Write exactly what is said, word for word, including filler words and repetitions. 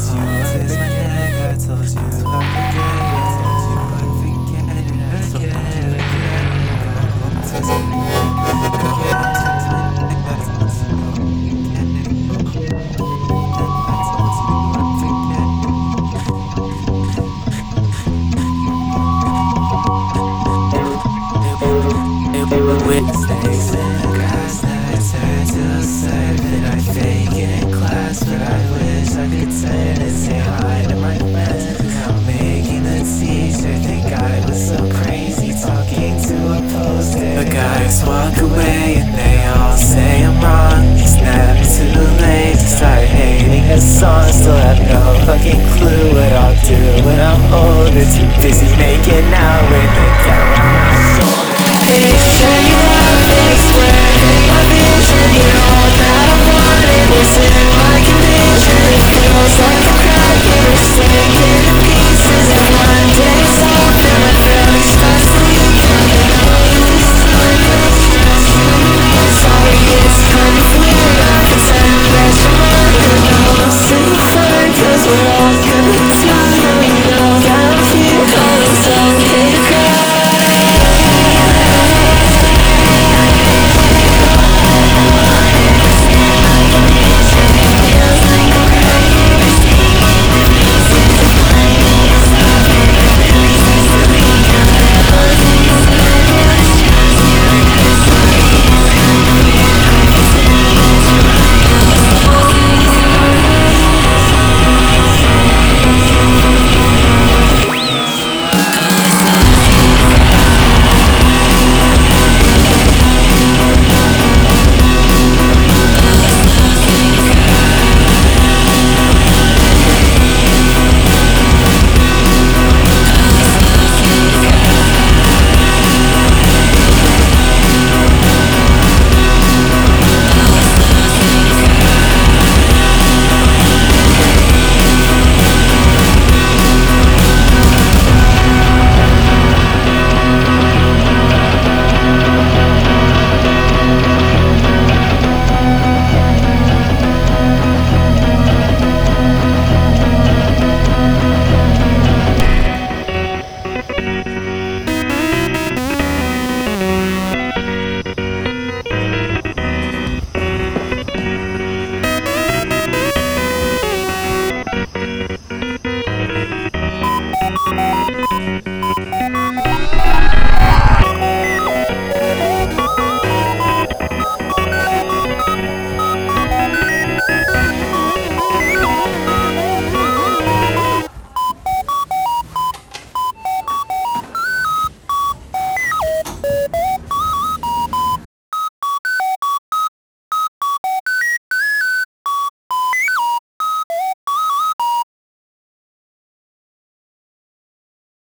you is my neck. I told you I'd forget it. I told you I'd forget it again and again. Go home to my neck. Go home to my neck. I told you I'd forget it. Go home to my neck. I told you I'd forget it. Mistakes in the past never turn to a set that I fake it in class, but I wish I could turn and say hi to my friends. Now making the teacher think I was so crazy, talking to a poster. The guys walk away and they all say I'm wrong. It's never too late to start hating a song. Still have no fucking clue what I'll do when I'm older. Too busy making out with the cat on my shoulder. Picture you have fixed where my vision, you're all that I wanted. Is it my condition? It feels like